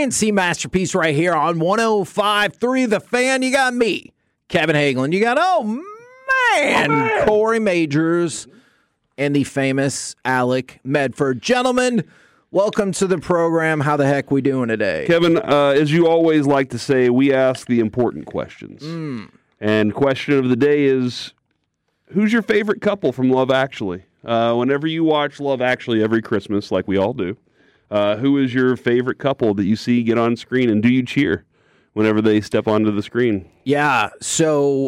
I&C Masterpiece right here on 105.3 The Fan. You got me, Kevin Hagelin. You got, Corey Majors and the famous Alec Medford. Gentlemen, welcome to the program. How the heck we doing today? Kevin, as you always like to say, we ask the important questions. And question of the day is, who's your favorite couple from Love Actually? Whenever you watch Love Actually every Christmas, like we all do, who is your favorite couple that you see get on screen, and do you cheer whenever they step onto the screen? Yeah, so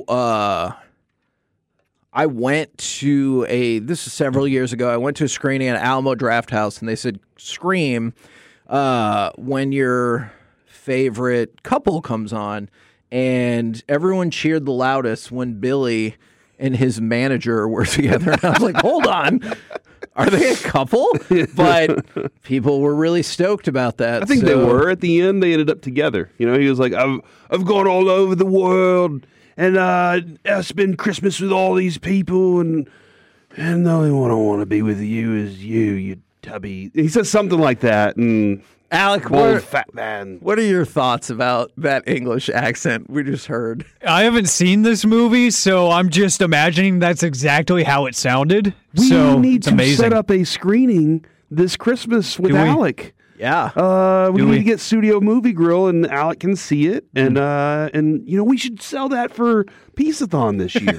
I went to this is several years ago, I went to a screening at Alamo Drafthouse, and they said, scream when your favorite couple comes on, and everyone cheered the loudest when Billy and his manager were together. And I was like, hold on, are they a couple? But people were really stoked about that. I think they were. At the end, they ended up together. You know, he was like, I've gone all over the world, and I spend Christmas with all these people, and the only one I want to be with you is you tubby. He says something like that, and Alec, bold fat man. What are your thoughts about that English accent we just heard? I haven't seen this movie, so I'm just imagining that's exactly how it sounded. We so need it's to amazing. set up a screening this Christmas with Alec. Yeah. We need to get Studio Movie Grill, and Alec can see it, and you know, we should sell that for Peace-a-thon this year.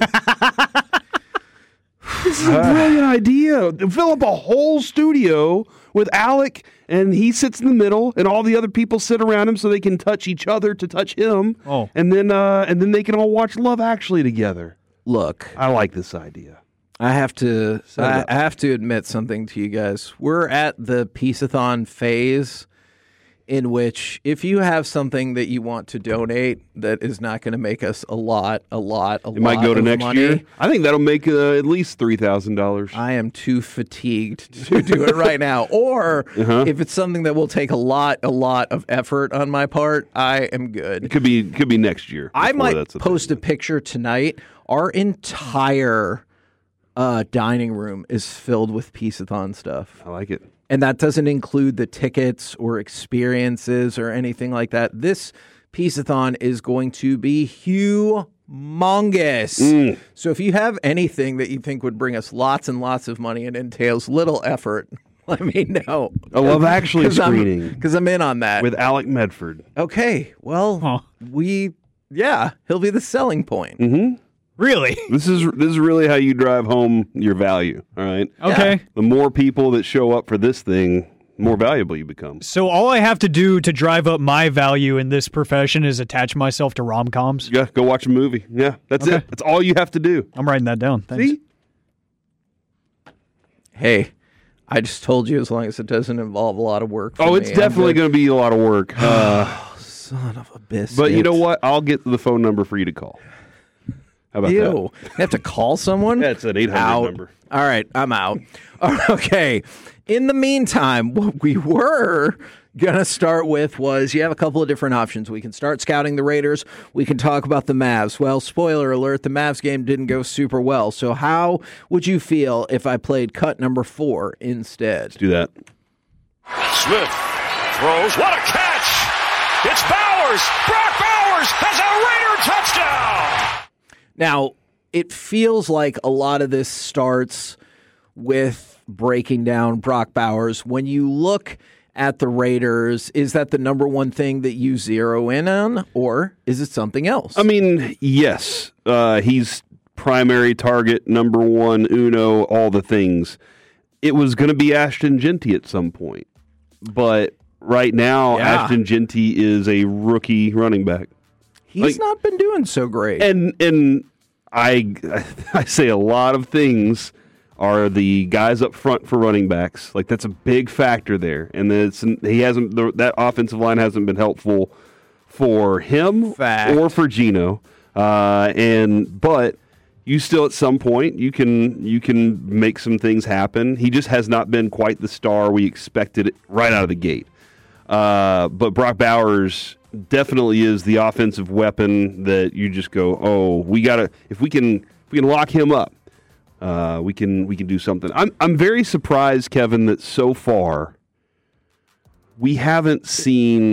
This is a brilliant idea. Fill up a whole studio with Alec, and he sits in the middle, and all the other people sit around him so they can touch each other to touch him. Oh. And then they can all watch Love Actually together. Look, I like this idea. I have to admit something to you guys. We're at the Peace-a-thon phase in which if you have something that you want to donate that is not going to make us a lot It might go to next money, year. I think that'll make at least $3,000. I am too fatigued to do it right now. Or if it's something that will take a lot of effort on my part, I am good. It could be next year. I might post a picture tonight. Our entire dining room is filled with Peace-a-thon stuff. I like it. And that doesn't include the tickets or experiences or anything like that. This Peace-a-thon is going to be humongous. So if you have anything that you think would bring us lots and lots of money and entails little effort, let me know. A Love Actually screening. Because I'm in on that. With Alec Medford. Okay, well, he'll be the selling point. Mm-hmm. Really? This is really how you drive home your value, all right? Okay. Yeah. The more people that show up for this thing, the more valuable you become. So all I have to do to drive up my value in this profession is attach myself to rom-coms? Yeah, go watch a movie. Yeah, that's it. That's all you have to do. I'm writing that down. Thanks. See? Hey, I just told you as long as it doesn't involve a lot of work. For It's me, definitely going to be a lot of work. Son of a biscuit. But you know what? I'll get the phone number for you to call. How about that? You have to call someone? Yeah, it's an 800 number. All right, I'm out. Okay. In the meantime, what we were going to start with was you have a couple of different options. We can start scouting the Raiders. We can talk about the Mavs. Well, spoiler alert, the Mavs game didn't go super well. So how would you feel if I played cut number 4 instead? Let's do that. Smith throws. What a catch! It's Bowers! Brock Bowers has a Raider touchdown! Now, it feels like a lot of this starts with breaking down Brock Bowers. When you look at the Raiders, is that the number one thing that you zero in on, or is it something else? I mean, yes. He's primary target, number one, uno, all the things. It was going to be Ashton Genty at some point. But right now, Ashton Genty is a rookie running back. He's not been doing so great. And I say a lot of things are the guys up front for running backs. Like, that's a big factor there. And that offensive line hasn't been helpful for him or for Geno. But you still at some point you can make some things happen. He just has not been quite the star we expected right out of the gate. But Brock Bowers definitely is the offensive weapon that you just go, oh, we gotta if we can lock him up, we can do something. I'm very surprised, Kevin, that so far we haven't seen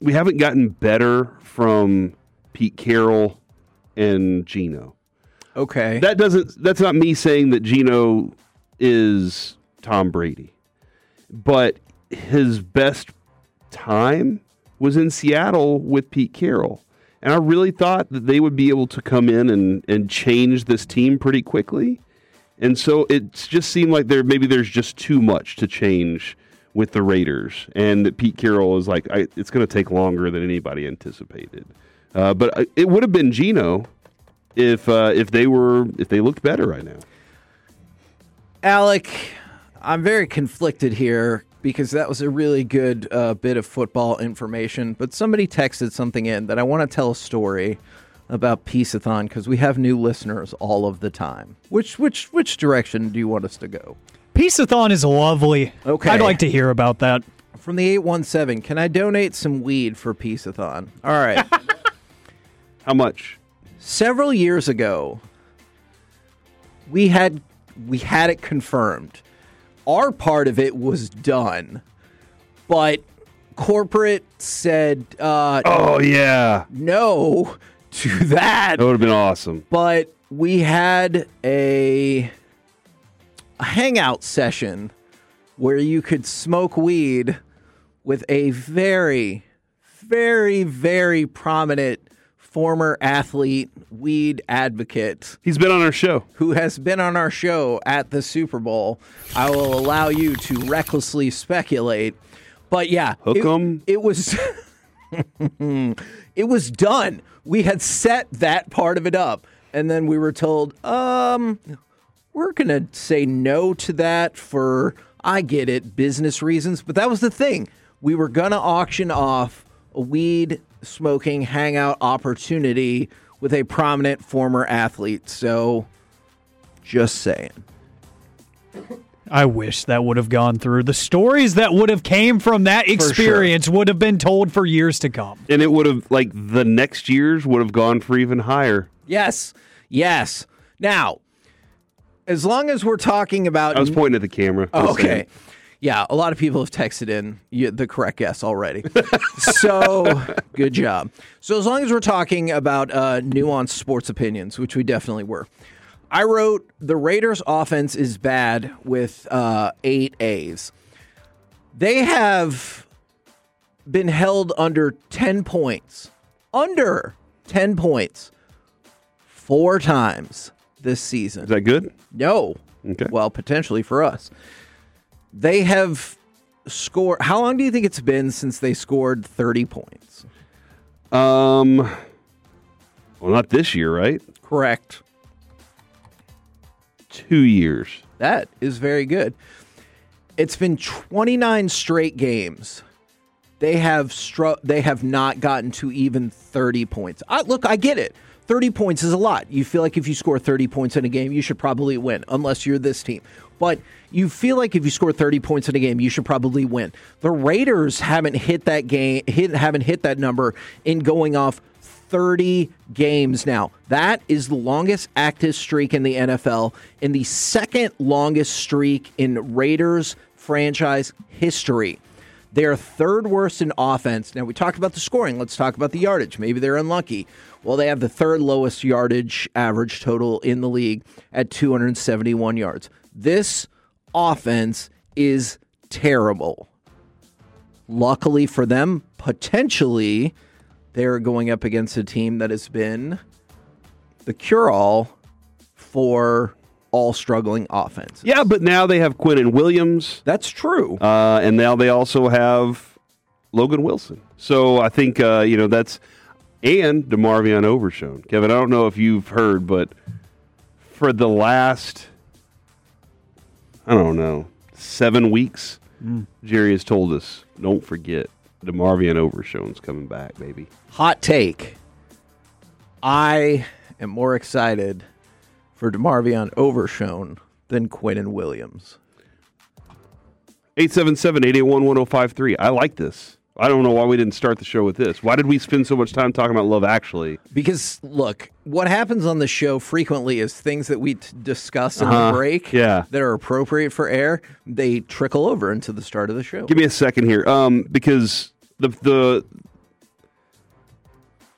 we haven't gotten better from Pete Carroll and Geno. Okay. That's not me saying that Geno is Tom Brady, but his best time was in Seattle with Pete Carroll. And I really thought that they would be able to come in and change this team pretty quickly. And so it just seemed like there's just too much to change with the Raiders. And that Pete Carroll is like, it's going to take longer than anybody anticipated. But it would have been Geno if they looked better right now. Alec, I'm very conflicted here because that was a really good bit of football information. But somebody texted something in that I want to tell a story about Peace-a-thon because we have new listeners all of the time. Which direction do you want us to go? Peace-a-thon is lovely. Okay. I'd like to hear about that. From the 817, can I donate some weed for Peace-a-thon? All right. How much? Several years ago, we had it confirmed. Our part of it was done, but corporate said oh, yeah. no to that. That would have been awesome. But we had a hangout session where you could smoke weed with a very, very, very prominent former athlete, weed advocate. He's been on our show. Who has been on our show at the Super Bowl. I will allow you to recklessly speculate. But yeah, Hook 'em. It was it was done. We had set that part of it up. And then we were told, we're going to say no to that for, I get it, business reasons. But that was the thing. We were going to auction off a weed smoking hangout opportunity with a prominent former athlete. So, just saying. I wish that would have gone through. The stories that would have came from that experience would have been told for years to come. And it would have, like, the next years would have gone for even higher. Yes. Yes. Now, as long as we're talking about... I was pointing at the camera. Okay. Yeah, a lot of people have texted in the correct guess already. So, good job. So, as long as we're talking about nuanced sports opinions, which we definitely were, I wrote, the Raiders' offense is bad with 8 A's. They have been held under 10 points. Under 10 points. 4 times this season. Is that good? No. Okay. Well, potentially for us. They have scored. How long do you think it's been since they scored 30 points? Well, not this year, right? Correct. 2 years. That is very good. It's been 29 straight games. They have not gotten to even 30 points. Look, I get it. 30 points is a lot. You feel like if you score 30 points in a game, you should probably win, unless you're this team. But you feel like if you score 30 points in a game, you should probably win. The Raiders haven't hit that number in going off 30 games now. That is the longest active streak in the NFL and the second longest streak in Raiders franchise history. They're third worst in offense. Now, we talked about the scoring. Let's talk about the yardage. Maybe they're unlucky. Well, they have the third lowest yardage average total in the league at 271 yards. This offense is terrible. Luckily for them, potentially, they're going up against a team that has been the cure-all for all struggling offense. Yeah, but now they have Quinnen Williams. That's true. And now they also have Logan Wilson. So I think, that's... And DeMarvion Overshown. Kevin, I don't know if you've heard, but for the last, 7 weeks, Jerry has told us, don't forget, DeMarvion Overshown's coming back, baby. Hot take. I am more excited for DeMarvion Overshown than Quinnen Williams. 877-881-1053. I like this. I don't know why we didn't start the show with this. Why did we spend so much time talking about Love Actually? Because, look, what happens on the show frequently is things that we discuss in the break that are appropriate for air, they trickle over into the start of the show. Give me a second here, because the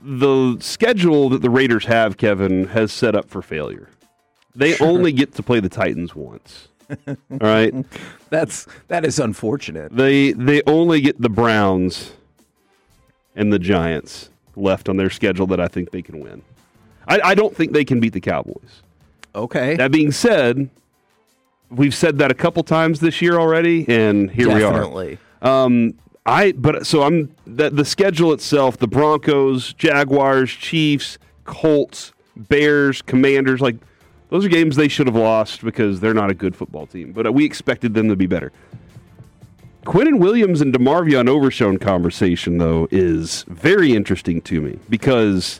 the schedule that the Raiders have, Kevin, has set up for failure. They only get to play the Titans once. All right? That is unfortunate. They only get the Browns and the Giants left on their schedule that I think they can win. I don't think they can beat the Cowboys. Okay. That being said, we've said that a couple times this year already, and here Definitely. we are. The schedule itself: the Broncos, Jaguars, Chiefs, Colts, Bears, Commanders. Like those are games they should have lost because they're not a good football team. But we expected them to be better. Quinnen Williams and DeMarvion Overshown conversation, though, is very interesting to me because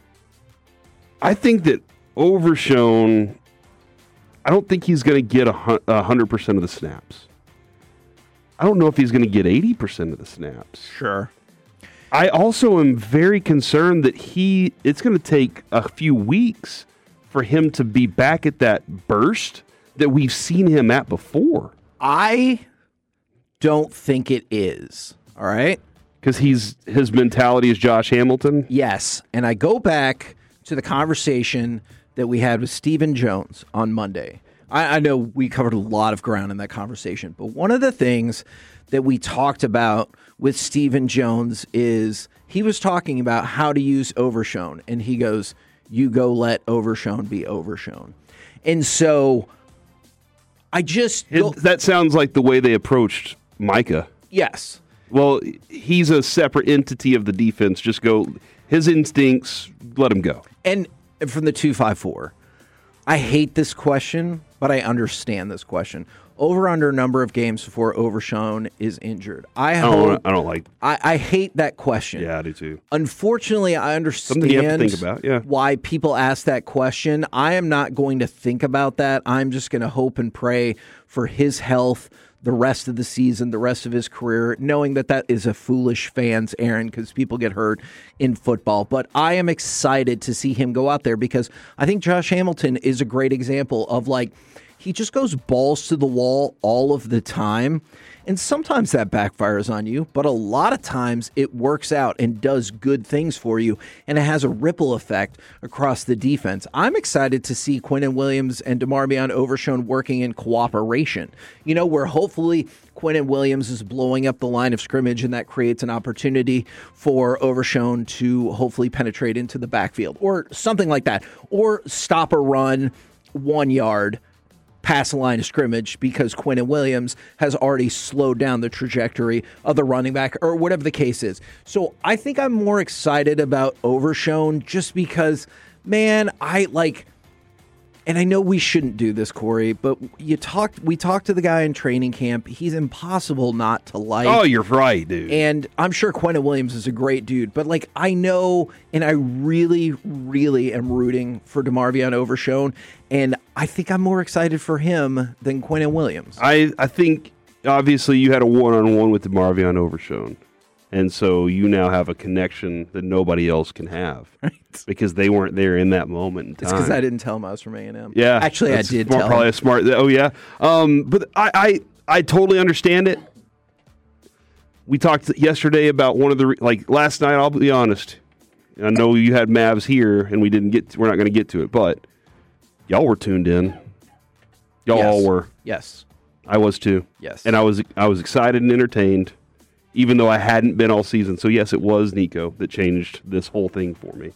I think that Overshown, I don't think he's going to get 100% of the snaps. I don't know if he's going to get 80% of the snaps. Sure. I also am very concerned that it's going to take a few weeks for him to be back at that burst that we've seen him at before. I don't think it is. All right? Because his mentality is Josh Hamilton? Yes. And I go back to the conversation that we had with Stephen Jones on Monday. I know we covered a lot of ground in that conversation, but one of the things that we talked about with Stephen Jones is he was talking about how to use Overshown, and he goes, you go let Overshown be Overshown. And so I that sounds like the way they approached Micah. Yes. Well, he's a separate entity of the defense. Just go, his instincts, let him go. And from the 254, I hate this question, but I understand this question. Over under number of games before Overshown is injured. I don't like. I hate that question. Yeah, I do too. Unfortunately, I understand something you have to think about. Yeah. Why people ask that question. I am not going to think about that. I'm just going to hope and pray for his health the rest of the season, the rest of his career, knowing that is a foolish fan's errand because people get hurt in football. But I am excited to see him go out there because I think Josh Hamilton is a great example of he just goes balls to the wall all of the time. And sometimes that backfires on you, but a lot of times it works out and does good things for you, and it has a ripple effect across the defense. I'm excited to see Quinnen Williams and DeMarvion Overshown working in cooperation, where hopefully Quinnen Williams is blowing up the line of scrimmage, and that creates an opportunity for Overshown to hopefully penetrate into the backfield or something like that, or stop a run 1 yard past the line of scrimmage because Quinnen Williams has already slowed down the trajectory of the running back or whatever the case is. So I think I'm more excited about Overshown just because, man, and I know we shouldn't do this, Corey, but we talked to the guy in training camp. He's impossible not to like. Oh, you're right, dude. And I'm sure Quinnen Williams is a great dude, but I know, and I really, really am rooting for DeMarvion Overshown, and I think I'm more excited for him than Quinnen Williams. I think, obviously, you had a one-on-one with DeMarvion Overshown. And so you now have a connection that nobody else can have, right? Because they weren't there in that moment in time. It's because I didn't tell him I was from A&M. Yeah, actually, I did tell probably him. A smart. Oh yeah, but I totally understand it. We talked yesterday about one of the last night. I'll be honest. I know you had Mavs here, and we're not going to get to it, but y'all were tuned in. Y'all all were. Yes, I was too. Yes, and I was excited and entertained. Even though I hadn't been all season. So, yes, it was Nico that changed this whole thing for me.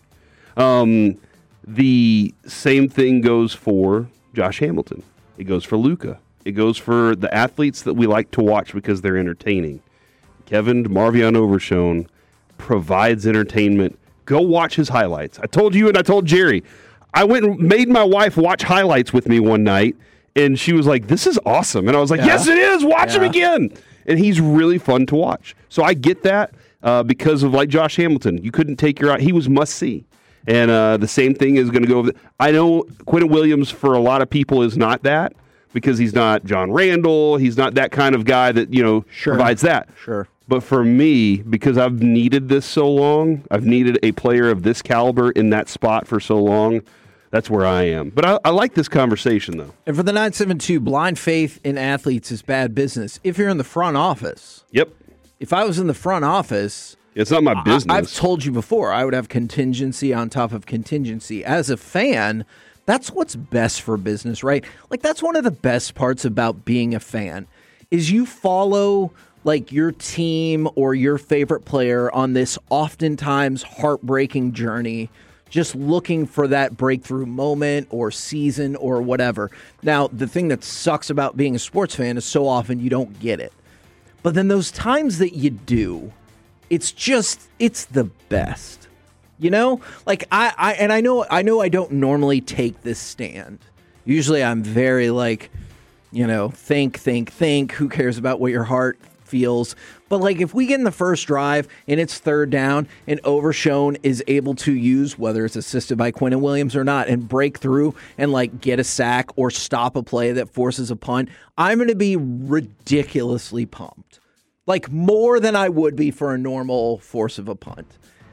The same thing goes for Josh Hamilton. It goes for Luka. It goes for the athletes that we like to watch because they're entertaining. Kevin DeMarvion Overshown provides entertainment. Go watch his highlights. I told you and I told Jerry. I went and made my wife watch highlights with me one night, and she was like, this is awesome. And I was like, yes, it is. Watch him again. And he's really fun to watch. So I get that because of Josh Hamilton. You couldn't take your eye. He was must-see. And the same thing is going to go over. I know Quinnen Williams, for a lot of people, is not that because he's not John Randall. He's not that kind of guy that, provides that. Sure. But for me, because I've needed this so long, I've needed a player of this caliber in that spot for so long, that's where I am. But I like this conversation, though. And for the 972, blind faith in athletes is bad business. If you're in the front office. Yep. If I was in the front office, It's not my business. I've told you before, I would have contingency on top of contingency. As a fan, that's what's best for business, right? Like, that's one of the best parts about being a fan is you follow like your team or your favorite player on this oftentimes heartbreaking journey, just looking for that breakthrough moment or season or whatever. Now, the thing that sucks about being a sports fan is so often you don't get it. But then those times that you do, it's the best. You know? Like I know I don't normally take this stand. Usually I'm very like, you know, think, who cares about what your heart feels. But like if we get in the first drive and it's third down and Overshown is able to use, whether it's assisted by Quinnen Williams or not, and break through and like get a sack or stop a play that forces a punt, I'm going to be ridiculously pumped. Like more than I would be for a normal force of a punt.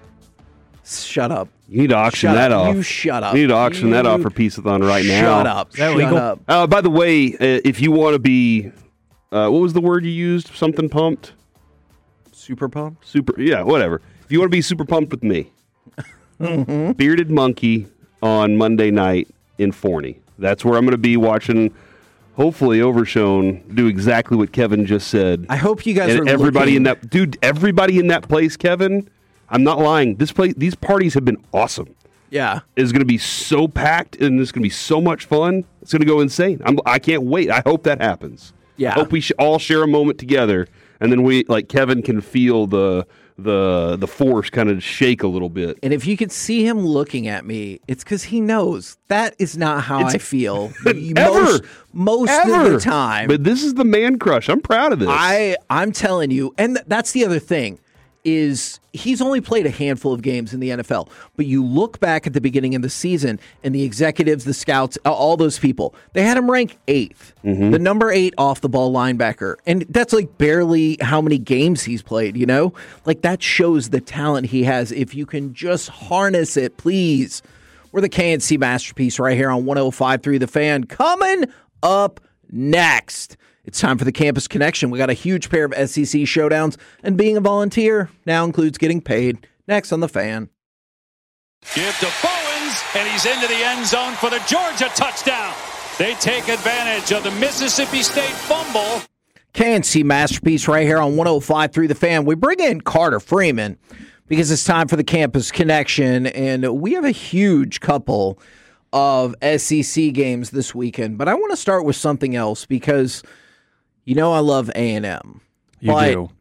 Shut up. You need to auction that off. You shut up. You need to auction that off for Peaceathon right now. Shut up. Shut up. By the way, if you want to be, what was the word you used? Something pumped? Super pumped? Yeah, whatever. If you want to be super pumped with me, Bearded Monkey on Monday night in Forney. That's where I'm going to be watching, hopefully, Overshown do exactly what Kevin just said. I hope you guys and are everybody looking... everybody in that place, Kevin, I'm not lying. These parties have been awesome. Yeah. It's going to be so packed, and it's going to be so much fun. It's going to go insane. I can't wait. I hope that happens. Yeah. I hope we all share a moment together, and then we, like Kevin, can feel the force kind of shake a little bit. And if you could see him looking at me, it's because he knows that is not how I feel most of the time. But this is the man crush. I'm proud of this. I'm telling you, and that's the other thing. Is he's only played a handful of games in the NFL, but you look back at the beginning of the season and the executives, the scouts, all those people, they had him ranked 8th, the number 8 off the ball linebacker. And that's like barely how many games he's played, you know? Like that shows the talent he has. If you can just harness it, please. We're the KNC Masterpiece right here on 105.3 The Fan. Coming up next. It's time for the Campus Connection. We got a huge pair of SEC showdowns, and being a volunteer now includes getting paid. Next on The Fan. Give to Bowens, and he's into the end zone for the Georgia touchdown. They take advantage of the Mississippi State fumble. KNC Masterpiece right here on 105.3 The Fan. We bring in Carter Freeman because it's time for the Campus Connection, and we have a huge couple of SEC games this weekend. But I want to start with something else because... you know I love A&M. You do.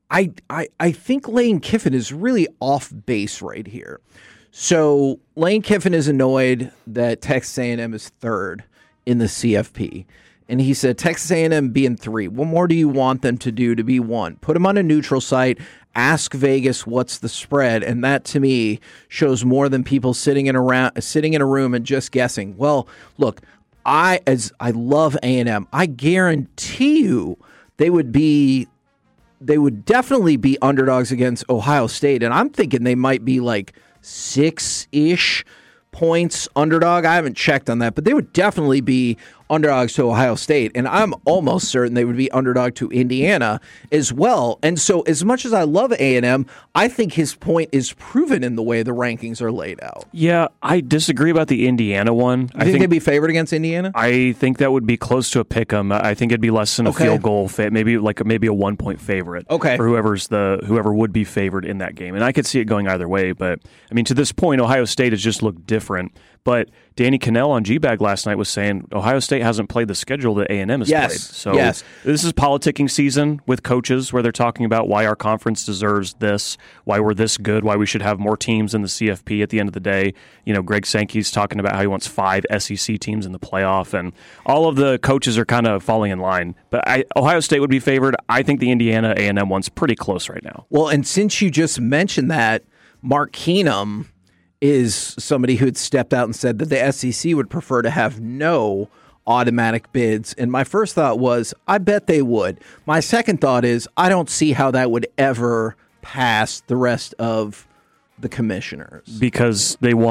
I think Lane Kiffin is really off base right here. So Lane Kiffin is annoyed that Texas A&M is 3rd in the CFP. And he said, Texas A&M being 3. What more do you want them to do to be 1? Put them on a neutral site. Ask Vegas what's the spread. And that, to me, shows more than people sitting in a room and just guessing. Well, look, I love A&M. I guarantee you they would definitely be underdogs against Ohio State. And I'm thinking they might be like 6-ish points underdog. I haven't checked on that, but they would definitely be underdogs to Ohio State. And I'm almost certain they would be underdog to Indiana as well. And so as much as I love A&M, I think his point is proven in the way the rankings are laid out. Yeah, I disagree about the Indiana one. You think they'd be favored against Indiana? I think that would be close to a pick 'em. I think it'd be less than a field goal fit, maybe a 1-point favorite. Okay. For whoever would be favored in that game. And I could see it going either way, but I mean to this point Ohio State has just looked different. But Danny Cannell on G-Bag last night was saying Ohio State hasn't played the schedule that A&M has played. So this is politicking season with coaches where they're talking about why our conference deserves this, why we're this good, why we should have more teams in the CFP at the end of the day. You know, Greg Sankey's talking about how he wants 5 SEC teams in the playoff, and all of the coaches are kind of falling in line. But Ohio State would be favored. I think the Indiana A&M one's pretty close right now. Well, and since you just mentioned that, Mark Keenum is somebody who had stepped out and said that the SEC would prefer to have no automatic bids. And my first thought was, I bet they would. My second thought is, I don't see how that would ever pass the rest of the commissioners. Because they want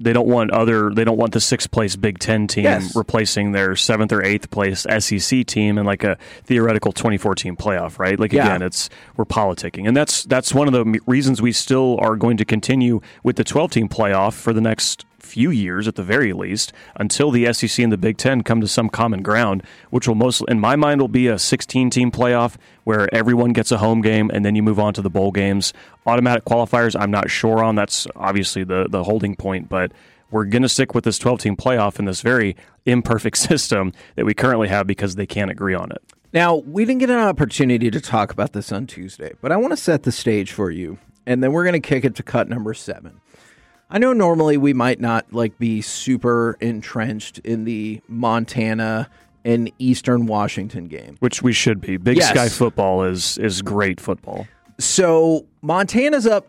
They don't want the sixth place Big Ten team replacing their seventh or eighth place SEC team in like a theoretical 2014 playoff, right? Like again, we're politicking, and that's one of the reasons we still are going to continue with the 12-team playoff for the next few years at the very least, until the SEC and the Big Ten come to some common ground, which will most, in my mind, will be a 16-team playoff where everyone gets a home game and then you move on to the bowl games. Automatic qualifiers, I'm not sure on. That's obviously the holding point, but we're going to stick with this 12-team playoff in this very imperfect system that we currently have because they can't agree on it. Now, we didn't get an opportunity to talk about this on Tuesday, but I want to set the stage for you, and then we're going to kick it to cut number 7. I know normally we might not be super entrenched in the Montana and Eastern Washington game, which we should be. Big Sky football is great football. So Montana's up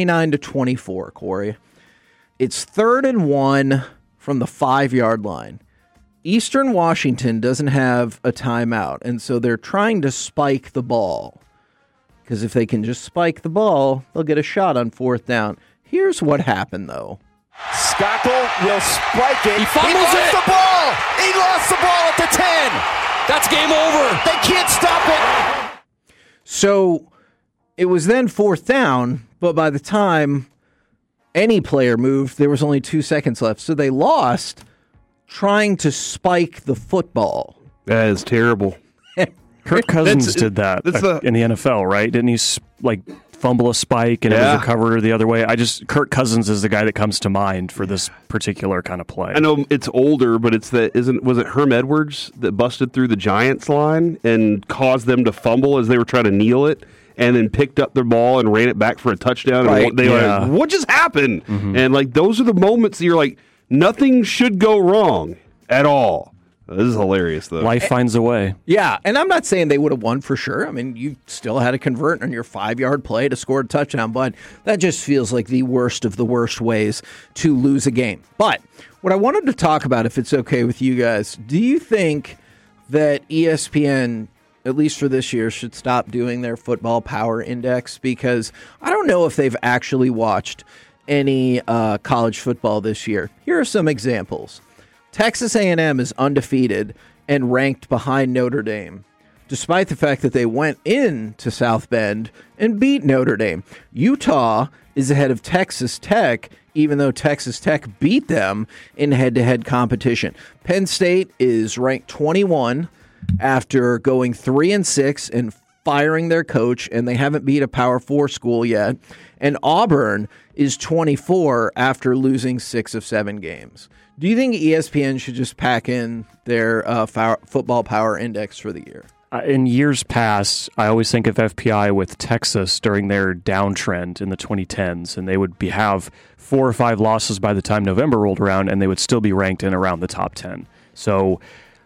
29-24, Corey. It's 3rd and 1 from the 5-yard line. Eastern Washington doesn't have a timeout, and so they're trying to spike the ball. Because if they can just spike the ball, they'll get a shot on 4th down. Here's what happened, though. Scockel will spike it. He fumbles lost the ball. He lost the ball at the 10. That's game over. They can't stop it. So it was then 4th down, but by the time any player moved, there was only 2 seconds left. So they lost trying to spike the football. That is terrible. Kirk Cousins did that in the NFL, right? Didn't he fumble a spike and it was recovered the other way? Kirk Cousins is the guy that comes to mind for this particular kind of play. I know it's older, but was it Herm Edwards that busted through the Giants line and caused them to fumble as they were trying to kneel it, and then picked up their ball and ran it back for a touchdown? Right. And they were like, what just happened? Mm-hmm. And those are the moments that you're like, nothing should go wrong at all. This is hilarious, though. Life finds a way. Yeah, and I'm not saying they would have won for sure. I mean, you still had to convert on your 5-yard play to score a touchdown, but that just feels like the worst of the worst ways to lose a game. But what I wanted to talk about, if it's okay with you guys, do you think that ESPN, at least for this year, should stop doing their football power index? Because I don't know if they've actually watched any college football this year. Here are some examples. Texas A&M is undefeated and ranked behind Notre Dame, despite the fact that they went into South Bend and beat Notre Dame. Utah is ahead of Texas Tech, even though Texas Tech beat them in head-to-head competition. Penn State is ranked 21 after going 3-6 and firing their coach, and they haven't beat a Power 4 school yet. And Auburn is 24 after losing 6 of 7 games. Do you think ESPN should just pack in their football power index for the year? In years past, I always think of FPI with Texas during their downtrend in the 2010s, and they would have 4 or 5 losses by the time November rolled around, and they would still be ranked in around the top 10. So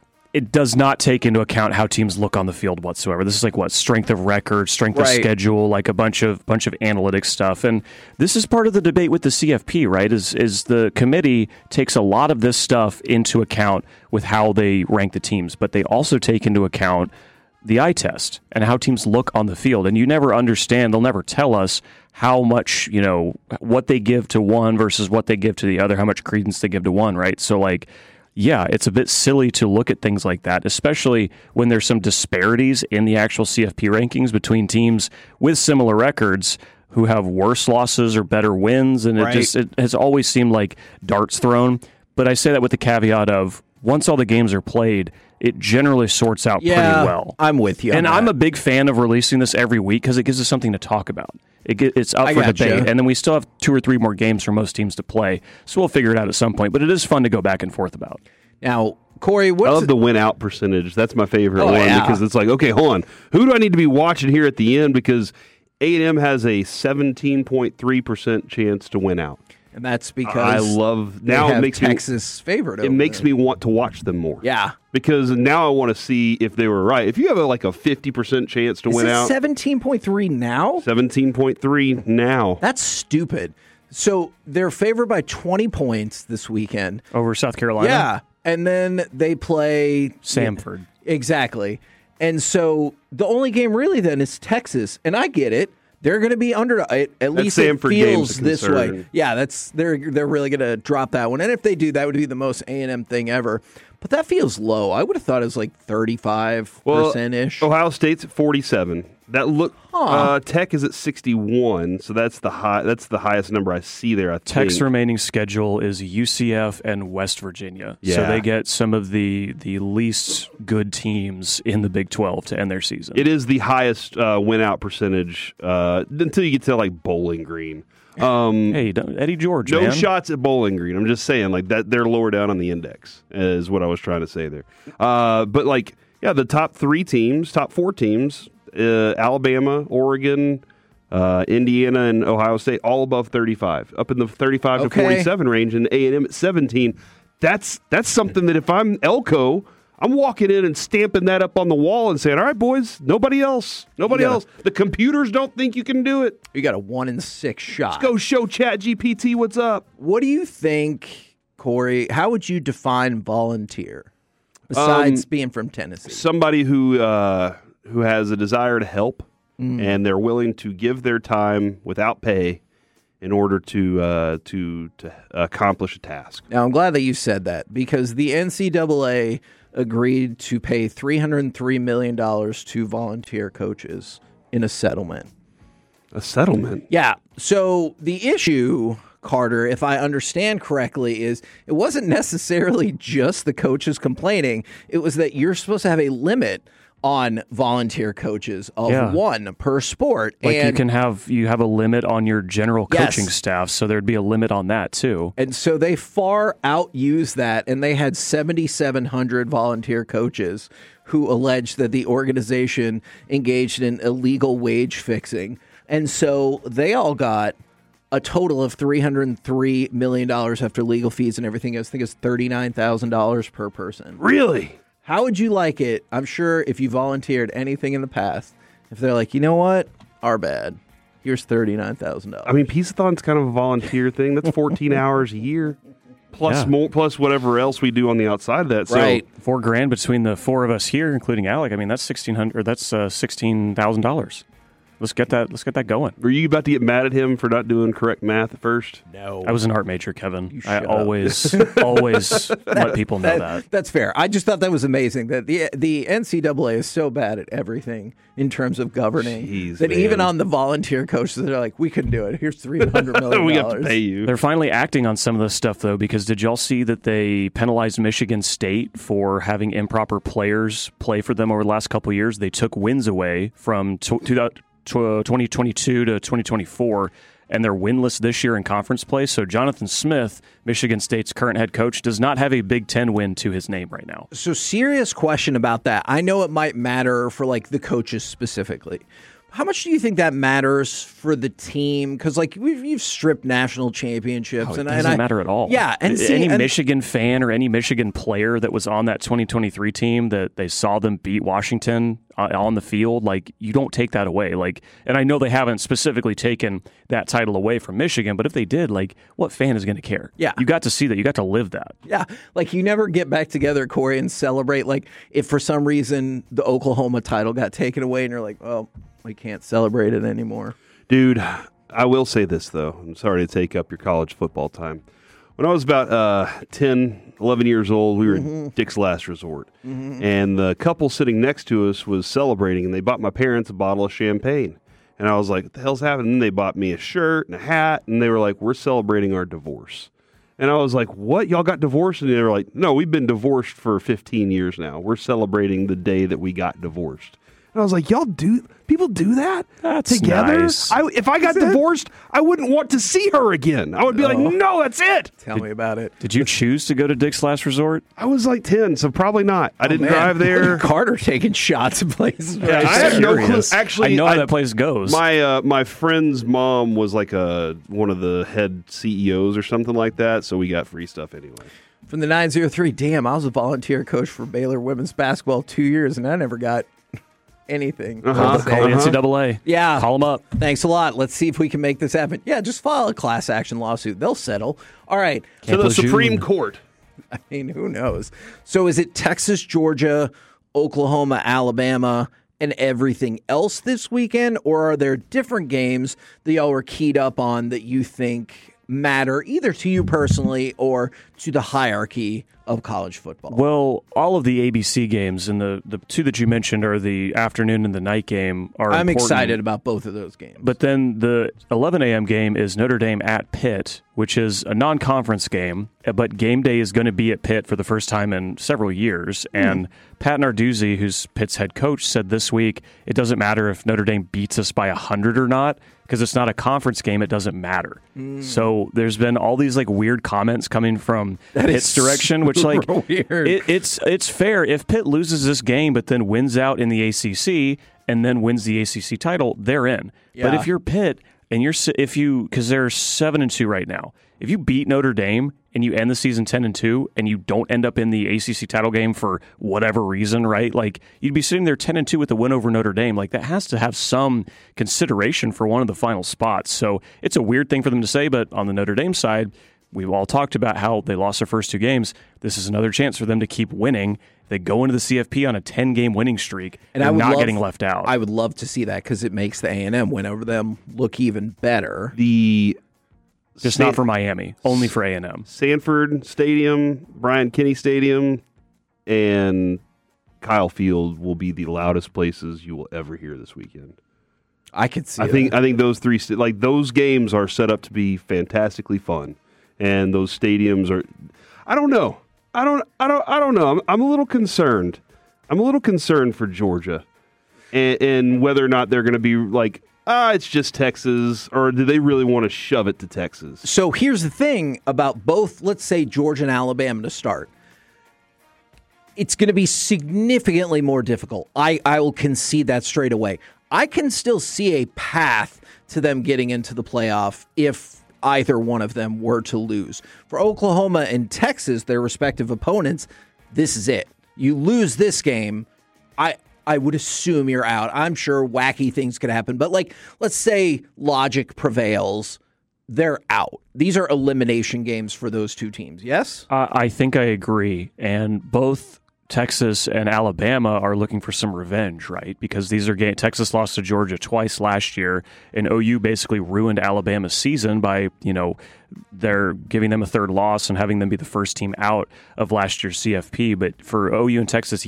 it does not take into account how teams look on the field whatsoever. This is strength of record, strength of schedule, a bunch of analytics stuff. And this is part of the debate with the CFP, right? Is the committee takes a lot of this stuff into account with how they rank the teams, but they also take into account the eye test and how teams look on the field. And you never understand, they'll never tell us how much, what they give to one versus what they give to the other, how much credence they give to one, right? So yeah, it's a bit silly to look at things like that, especially when there's some disparities in the actual CFP rankings between teams with similar records who have worse losses or better wins, and it has always seemed like darts thrown. But I say that with the caveat of once all the games are played, it generally sorts out pretty well. I'm with you. And I'm a big fan of releasing this every week because it gives us something to talk about. It's up for debate, and then we still have 2 or 3 more games for most teams to play, so we'll figure it out at some point. But it is fun to go back and forth about. Now, Corey, I love the win-out percentage. That's my favorite one because it's okay, hold on. Who do I need to be watching here at the end? Because A&M has a 17.3% chance to win out. And that's because I love now it makes Texas favored. It makes me want to watch them more. Yeah, because now I want to see if they were right. If you have a 50% chance to win out, 17.3 now. 17.3 now. That's stupid. So they're favored by 20 points this weekend over South Carolina. Yeah, and then they play Samford. Exactly. And so the only game really then is Texas, and I get it. They're going to be under. At least Samford it game's feels a this way. concern. Yeah, they're really going to drop that one. And if they do, that would be the most A&M thing ever. But that feels low. I would have thought it was like 35% ish. Ohio State's at 47. Tech is at 61. So that's the highest number I see there. I think Tech's remaining schedule is UCF and West Virginia. So Yeah. they get some of the least good teams in the Big 12 to end their season. It is the highest win-out percentage until you get to like Bowling Green. Hey, Eddie George, No man. shots at Bowling Green. I'm just saying, like that, they're lower down on the index, is what I was trying to say there. But like, yeah, the top four teams, Alabama, Oregon, Indiana, and Ohio State, all above 35, up in the 35 to 47 range, and A&M at 17. That's something that if I'm Elko, I'm walking in and stamping that up on the wall and saying, all right, boys, nobody else. The computers don't think you can do it. You got a 1 in 6 shot. Let's go show ChatGPT what's up. What do you think, Corey? How would you define volunteer besides being from Tennessee? Somebody who has a desire to help and they're willing to give their time without pay in order to accomplish a task. Now, I'm glad that you said that because the NCAA agreed to pay $303 million to volunteer coaches in a settlement. A settlement? Yeah. So the issue, Carter, if I understand correctly, is it wasn't necessarily just the coaches complaining. It was that you're supposed to have a limit on volunteer coaches of one per sport. Like and you have a limit on your general coaching Yes. staff, so there'd be a limit on that too. And so they far outused that, and they had 7,700 volunteer coaches who alleged that the organization engaged in illegal wage fixing. And so they all got a total of $303 million after legal fees and everything else. I think it's $39,000 per person. Really? How would you like it? I'm sure if you volunteered anything in the past, if they're like, you know what? Our bad. Here's $39,000. I mean, Peace-a-thon's kind of a volunteer thing. That's 14 hours a year. Plus whatever else we do on the outside of that. So, right. $4,000 between the four of us here, including Alec. I mean, that's $16,000. Let's get that going. Were you about to get mad at him for not doing correct math at first? No. I was an art major, Kevin. I shut up. always let people know that. That's fair. I just thought that was amazing that the NCAA is so bad at everything in terms of governing Jeez, that man. even on the volunteer coaches, they're like, we couldn't do it. Here's $300 million. We have to pay you. They're finally acting on some of this stuff, though, because did y'all see that they penalized Michigan State for having improper players play for them over the last couple of years? They took wins away from 2022 to 2024, and they're winless this year in conference play. So Jonathan Smith, Michigan State's current head coach, does not have a Big Ten win to his name right now. So serious question about that. I know it might matter for like the coaches specifically. How much do you think that matters for the team? Because like you've stripped national championships, It doesn't matter at all. Yeah, and any Michigan fan or any Michigan player that was on that 2023 team that they saw them beat Washington on the field, like you don't take that away. Like, and I know they haven't specifically taken that title away from Michigan, but if they did, like, what fan is going to care? Yeah, you got to see that. You got to live that. Yeah, like you never get back together, Corey, and celebrate. Like if for some reason the Oklahoma title got taken away, and you're like, oh, we can't celebrate it anymore. Dude, I will say this, though. I'm sorry to take up your college football time. When I was about 10, 11 years old, we were at Dick's Last Resort. And the couple sitting next to us was celebrating, and they bought my parents a bottle of champagne. And I was like, what the hell's happening? And they bought me a shirt and a hat, and they were like, we're celebrating our divorce. And I was like, what? Y'all got divorced? And they were like, no, we've been divorced for 15 years now. We're celebrating the day that we got divorced. And I was like, people do that That's together? nice. If I got divorced, I wouldn't want to see her again. I would be like, no, that's it. Tell me about it. Did you choose to go to Dick's Last Resort? I was like 10, so probably not. I didn't drive there. Carter taking shots at places. Yeah, I have no clue. Curious. Actually, I know how that place goes. My friend's mom was like one of the head CEOs or something like that, so we got free stuff anyway. From the 903, damn, I was a volunteer coach for Baylor women's basketball 2 years, and I never got anything. Call the NCAA. Yeah. Call them up. Thanks a lot. Let's see if we can make this happen. Yeah, just file a class action lawsuit. They'll settle. All right. To the Lejeune. Supreme Court. I mean, who knows? So is it Texas, Georgia, Oklahoma, Alabama, and everything else this weekend, or are there different games that y'all are keyed up on that you think matter either to you personally or to the hierarchy of college football? Well, all of the ABC games and the two that you mentioned are the afternoon and the night game are I'm important. excited about both of those games. But then the 11 a.m. game is Notre Dame at Pitt, which is a non-conference game, but game day is going to be at Pitt for the first time in several years. And Pat Narduzzi, who's Pitt's head coach, said this week, it doesn't matter if Notre Dame beats us by 100 or not, because it's not a conference game, it doesn't matter. So there's been all these like weird comments coming from Pitt's direction, which like weird. It's fair if Pitt loses this game but then wins out in the ACC and then wins the ACC title, they're in. But if you're Pitt and because they're 7-2 right now, if you beat Notre Dame and you end the season 10-2 and you don't end up in the ACC title game for whatever reason, right? Like you'd be sitting there 10-2 with the win over Notre Dame. Like that has to have some consideration for one of the final spots. So it's a weird thing for them to say, but on the Notre Dame side, we've all talked about how they lost their first 2 games. This is another chance for them to keep winning. They go into the CFP on a 10-game winning streak and not getting left out. I would love to see that because it makes the A&M win over them look even better. Just not for Miami, only for A&M. Sanford Stadium, Brian Kinney Stadium, and Kyle Field will be the loudest places you will ever hear this weekend. I could see. I think those three those games are set up to be fantastically fun, and those stadiums are. I don't know. I don't know. I'm a little concerned. I'm a little concerned for Georgia, and whether or not they're going to be like. It's just Texas, or do they really want to shove it to Texas? So here's the thing about both, let's say, Georgia and Alabama to start. It's going to be significantly more difficult. I will concede that straight away. I can still see a path to them getting into the playoff if either one of them were to lose. For Oklahoma and Texas, their respective opponents, this is it. You lose this game, I would assume you're out. I'm sure wacky things could happen, but like, let's say logic prevails, they're out. These are elimination games for those two teams, yes? I think I agree. And both Texas and Alabama are looking for some revenge, right? Because these are Texas lost to Georgia twice last year, and OU basically ruined Alabama's season by, they're giving them a third loss and having them be the first team out of last year's CFP. But for OU and Texas,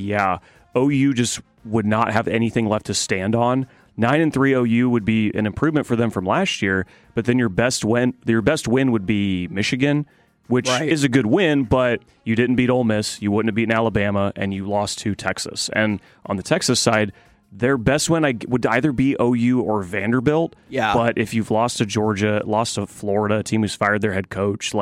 OU just would not have anything left to stand on. 9-3 OU would be an improvement for them from last year, but then your best win would be Michigan, which is a good win, but you didn't beat Ole Miss, you wouldn't have beaten Alabama, and you lost to Texas. And on the Texas side, their best win would either be OU or Vanderbilt. Yeah. But if you've lost to Georgia, lost to Florida, a team who's fired their head coach,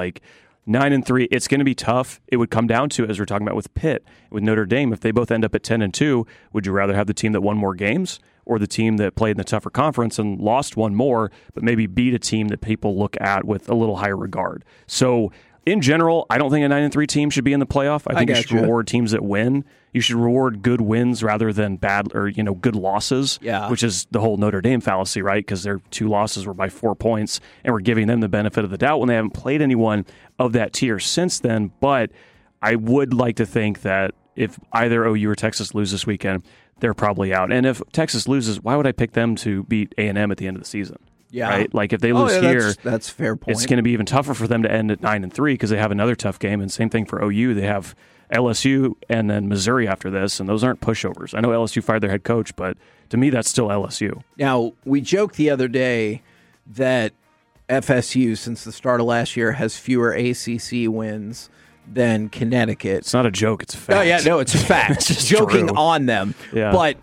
9-3, it's going to be tough. It would come down to, as we're talking about with Pitt, with Notre Dame, if they both end up at 10-2, would you rather have the team that won more games or the team that played in the tougher conference and lost one more, but maybe beat a team that people look at with a little higher regard? So in general, I don't think a 9-3 team should be in the playoff. I think you should reward teams that win. You should reward good wins rather than bad or good losses, which is the whole Notre Dame fallacy, right? Because their 2 losses were by 4 points, and we're giving them the benefit of the doubt when they haven't played anyone of that tier since then. But I would like to think that if either OU or Texas lose this weekend, they're probably out. And if Texas loses, why would I pick them to beat A&M at the end of the season? Yeah. Right? Like if they lose here, that's a fair point. It's going to be even tougher for them to end at 9-3 because they have another tough game. And same thing for OU. They have LSU and then Missouri after this, and those aren't pushovers. I know LSU fired their head coach, but to me, that's still LSU. Now, we joked the other day that FSU, since the start of last year, has fewer ACC wins than Connecticut. It's not a joke, it's a fact. Oh, yeah, no, it's a fact. Joking true. on them. Yeah. But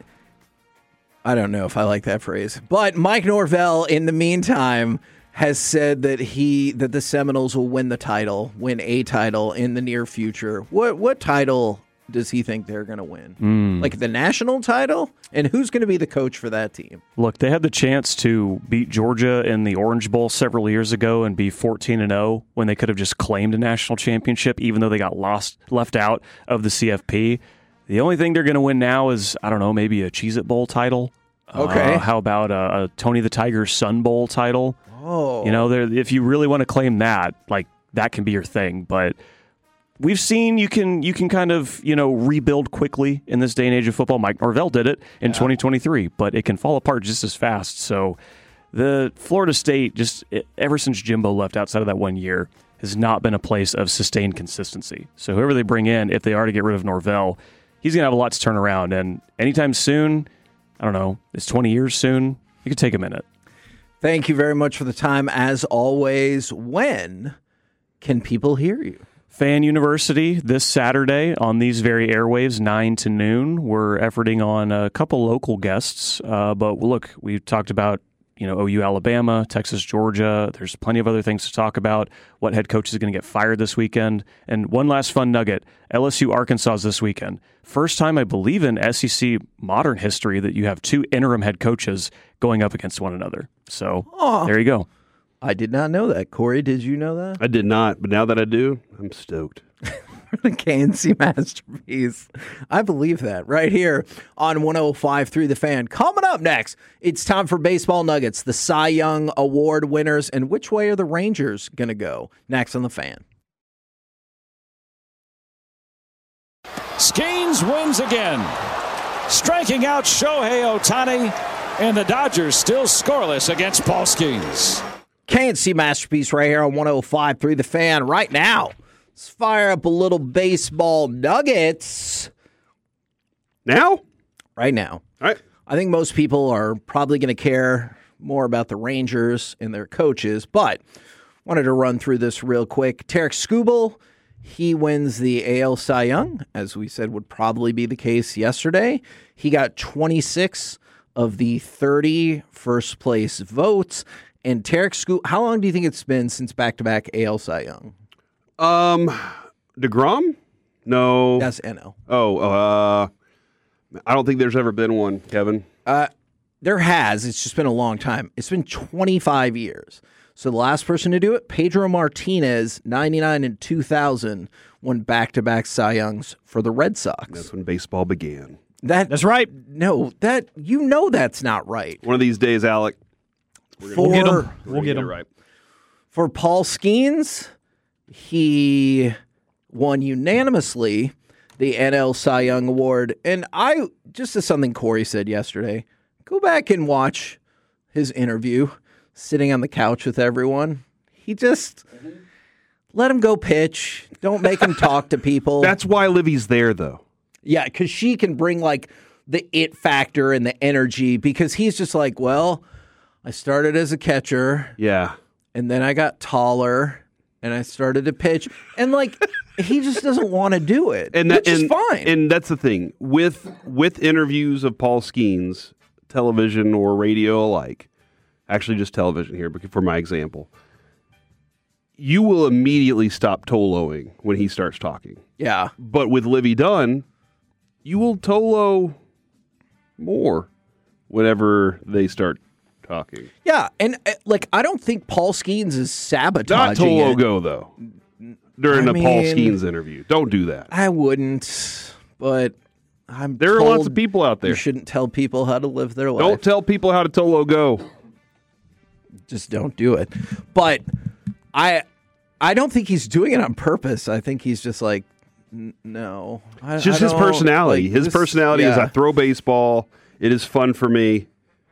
I don't know if I like that phrase. But Mike Norvell, in the meantime, has said that the Seminoles will win a title in the near future. What title does he think they're going to win? Like the national title? And who's going to be the coach for that team? Look, they had the chance to beat Georgia in the Orange Bowl several years ago and be 14-0 when they could have just claimed a national championship, even though they got left out of the CFP. The only thing they're going to win now is, I don't know, maybe a Cheez-It Bowl title. Okay. How about a Tony the Tiger Sun Bowl title? Oh. If you really want to claim that, that can be your thing. But we've seen you can kind of, rebuild quickly in this day and age of football. Mike Norvell did it in 2023, but it can fall apart just as fast. So the Florida State, ever since Jimbo left outside of that 1 year, has not been a place of sustained consistency. So whoever they bring in, if they are to get rid of Norvell, he's going to have a lot to turn around. And anytime soon, I don't know, it's 20 years soon, it could take a minute. Thank you very much for the time. As always, when can people hear you? Fan University this Saturday on these very airwaves, 9 to noon. We're efforting on a couple local guests. But look, we've talked about OU, Alabama, Texas, Georgia. There's plenty of other things to talk about. What head coach is going to get fired this weekend? And one last fun nugget, LSU, Arkansas this weekend. First time, I believe, in SEC modern history that you have two interim head coaches going up against one another. So there you go. I did not know that. Corey, did you know that? I did not, but now that I do, I'm stoked. The KNC Masterpiece. I believe that right here on 105.3 The Fan. Coming up next, it's time for Baseball Nuggets, the Cy Young Award winners, and which way are the Rangers going to go? Next on The Fan. Skeens wins again, striking out Shohei Ohtani, and the Dodgers still scoreless against Paul Skeens. KNC Masterpiece right here on 105.3 The Fan. Right now, let's fire up a little Baseball Nuggets. Now? Right now. All right. I think most people are probably going to care more about the Rangers and their coaches, but wanted to run through this real quick. Tarek Skubal, he wins the AL Cy Young, as we said would probably be the case yesterday. He got 26 of the 30 first place votes. And Tarek Skubal, how long do you think it's been since back-to-back AL Cy Young? DeGrom? No. That's NL. I don't think there's ever been one, Kevin. There has. It's just been a long time. It's been 25 years. So the last person to do it, Pedro Martinez, 99 and 2000, won back-to-back Cy Youngs for the Red Sox. That's when baseball began. That's right. No, that's not right. One of these days, Alec. We'll get him. Right. For Paul Skeens, he won unanimously the NL Cy Young Award. And just as something Corey said yesterday, go back and watch his interview sitting on the couch with everyone. He just let him go pitch. Don't make him talk to people. That's why Livy's there, though. Yeah, because she can bring like the it factor and the energy, because he's just like, well, I started as a catcher. Yeah. And then I got taller and I started to pitch. And like, he just doesn't want to do it. Which is fine. And that's the thing. With interviews of Paul Skeens, television or radio alike, actually just television here for my example, you will immediately stop Toloing when he starts talking. Yeah. But with Livy Dunn, you will Tolo more whenever they start talking. Yeah, and like, I don't think Paul Skeens is sabotaging Not Tolo it. go, though, during Paul Skeens interview. Don't do that. I wouldn't, but there are lots of people out there. You shouldn't tell people how to live their life. Don't tell people how to Tolo go. Just don't do it. But I don't think he's doing it on purpose. I think he's just like, no. It's just his personality. Like, his personality is I throw baseball. It is fun for me.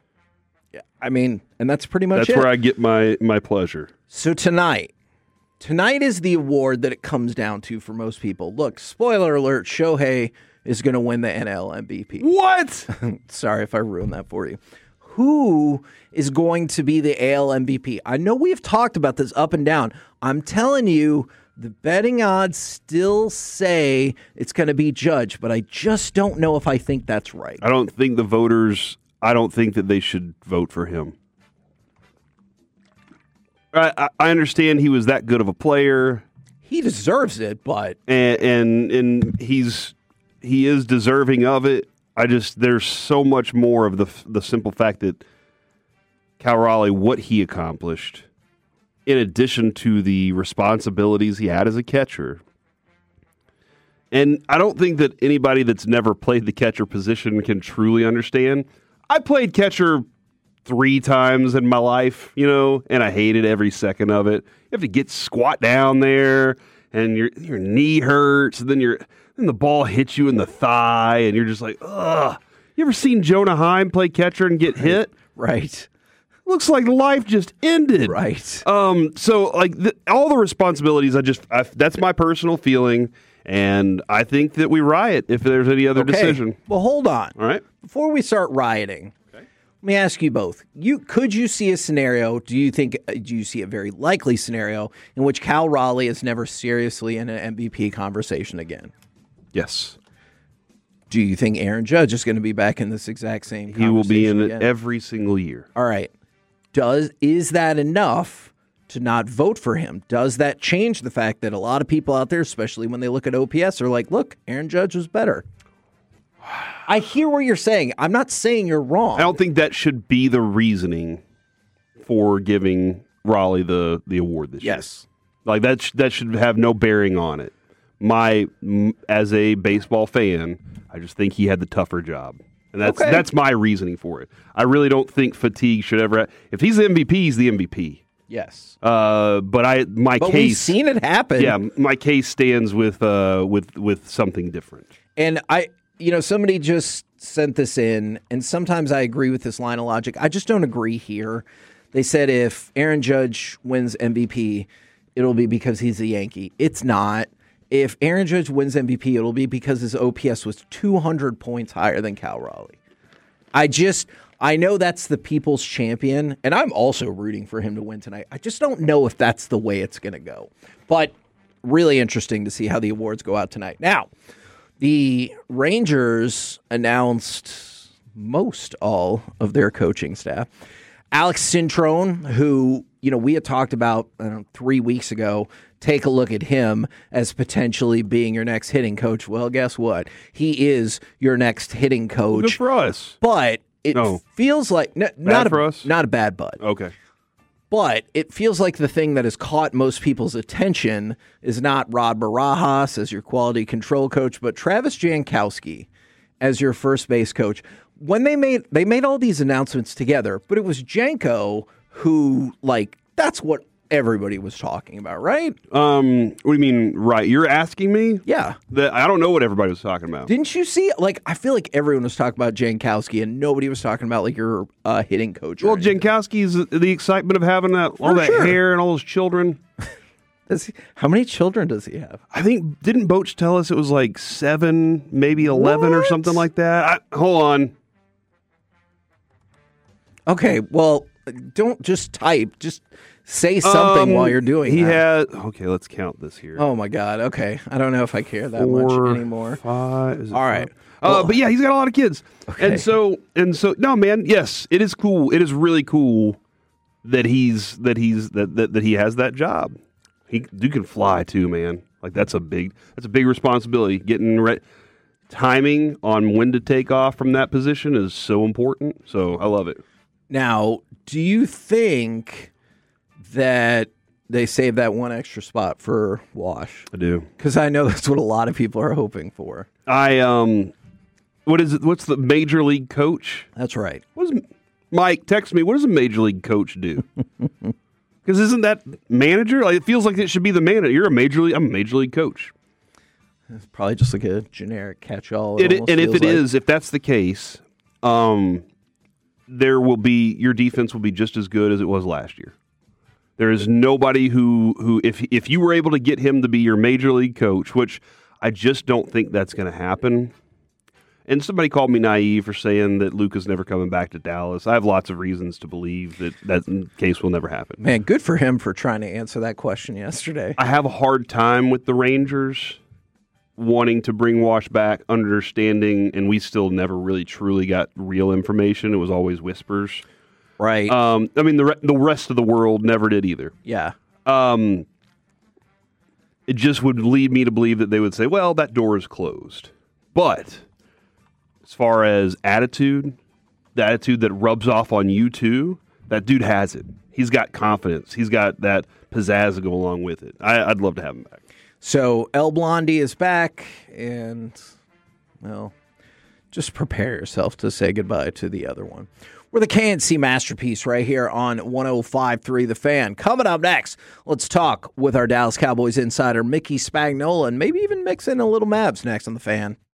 I mean, and that's pretty much it. That's where I get my pleasure. So tonight is the award that it comes down to for most people. Look, spoiler alert, Shohei is going to win the NL MVP. What? Sorry if I ruined that for you. Who is going to be the AL MVP? I know we've talked about this up and down. I'm telling you, the betting odds still say it's going to be Judge, but I just don't know if I think that's right. I don't think that they should vote for him. I understand he was that good of a player. He deserves it, but and he is deserving of it. There's so much more of the simple fact that Cal Raleigh, what he accomplished, in addition to the responsibilities he had as a catcher. And I don't think that anybody that's never played the catcher position can truly understand. I played catcher 3 times in my life, and I hated every second of it. You have to squat down there and your knee hurts, and then the ball hits you in the thigh, and you're just like, ugh. You ever seen Jonah Heim play catcher and get hit? Right. Looks like life just ended. Right. So like all the responsibilities, that's my personal feeling, and I think that we riot if there's any other decision. Well, hold on. All right. Before we start rioting, let me ask you both. Could you see a scenario, do you see a very likely scenario in which Cal Raleigh is never seriously in an MVP conversation again? Yes. Do you think Aaron Judge is going to be back in this exact same conversation? He will be in again? it every single year. All right. Is that enough to not vote for him? Does that change the fact that a lot of people out there, especially when they look at OPS, are like, look, Aaron Judge was better? I hear what you're saying. I'm not saying you're wrong. I don't think that should be the reasoning for giving Raleigh the award this year. Yes. Like that should have no bearing on it. As a baseball fan, I just think he had the tougher job. And that's my reasoning for it. I really don't think fatigue should ever. If he's the MVP, he's the MVP. Yes. But we've seen it happen. Yeah, my case stands with something different. And somebody just sent this in, and sometimes I agree with this line of logic. I just don't agree here. They said if Aaron Judge wins MVP, it'll be because he's a Yankee. It's not. If Aaron Judge wins MVP, it'll be because his OPS was 200 points higher than Cal Raleigh. I know that's the people's champion, and I'm also rooting for him to win tonight. I just don't know if that's the way it's going to go. But really interesting to see how the awards go out tonight. Now, the Rangers announced most all of their coaching staff. Alex Cintrone, who we had talked about 3 weeks ago, take a look at him as potentially being your next hitting coach. Well, guess what? He is your next hitting coach. Good for us. But it feels like not a bad but. Okay. But it feels like the thing that has caught most people's attention is not Rod Barajas as your quality control coach, but Travis Jankowski as your first base coach. When they made all these announcements together, but it was Janko who, that's what everybody was talking about, right? What do you mean, right? You're asking me? Yeah. I don't know what everybody was talking about. Didn't you see? I feel like everyone was talking about Jankowski, and nobody was talking about your hitting coach. Well, Jankowski's the excitement of having all that hair and all those children. How many children does he have? I think, didn't Boach tell us it was 7, maybe 11 or something like that? Hold on. Okay, well, don't just type. Just say something while you're doing that. Okay, let's count this here. Oh, my God. Okay. I don't know if I care that much anymore. 5. All right. But yeah, he's got a lot of kids. Okay. And so, no, man, yes, it is cool. It is really cool that he has that job. You can fly too, man. That's a big responsibility. Getting timing on when to take off from that position is so important. So I love it. Now, do you think that they saved that one extra spot for Wash? I do. Because I know that's what a lot of people are hoping for. What is it? What's the major league coach? That's right. Mike, text me. What does a major league coach do? Because isn't that manager? It feels like it should be the manager. I'm a major league coach. It's probably just a generic catch-all. If that's the case, your defense will be just as good as it was last year. There is nobody who if you were able to get him to be your major league coach, which I just don't think that's going to happen. And somebody called me naive for saying that Luka's never coming back to Dallas. I have lots of reasons to believe that case will never happen. Man, good for him for trying to answer that question yesterday. I have a hard time with the Rangers wanting to bring Wash back, understanding, and we still never really truly got real information. It was always whispers. Right. The rest of the world never did either. Yeah. It just would lead me to believe that they would say, well, that door is closed. But as far as attitude, the attitude that rubs off on you too, that dude has it. He's got confidence. He's got that pizzazz to go along with it. I'd love to have him back. So El Blondie is back, and, well, just prepare yourself to say goodbye to the other one. We're the KNC Masterpiece right here on 105.3 The Fan. Coming up next, let's talk with our Dallas Cowboys insider, Mickey Spagnola, and maybe even mix in a little Mavs next on The Fan.